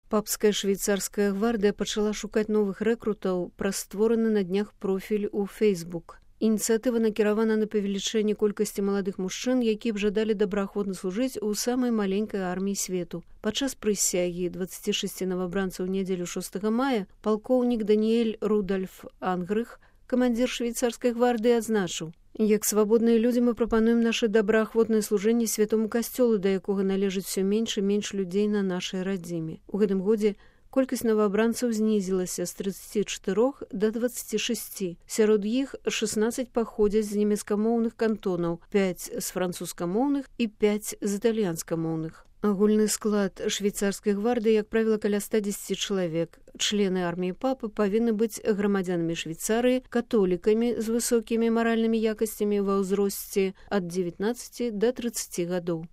Папская швейцарская гвардыя пачала шукаць новых рэкрутаў праз створаны на днях профіль у Facebook. Ініцыятыва накіравана на павелічэнне колькасці маладых мужчын, якія б жадалі добраахвотна служыць у самай маленькай арміі свету. Падчас прысягі 26 новабранцаў у нядзелю 6 мая палкоўнік Даніэль Рудольф Ангрых, камандзір швейцарскай гвардыі, адзначыў: «Як свабодныя людзі мы прапануем наша добраахвотнае служэнне святому касцёлу, да якога належыць усё менш і менш людзей на нашай радзіме». У гэтым годзе колькасць новабранцаў знізілася з 34 да 26. Сярод іх 16 паходзяць з нямецкамоўных кантонаў, 5 з французскамоўных і 5 з італьянскамоўных. Агульны склад швейцарскай гвардыі, як правіла, каля 110 чалавек. Члены арміі папы павінны быць грамадзянамі Швейцарыі, католікамі з высокімі маральнымі якасцямі ва ўзросце ад 19 да 30 гадоў.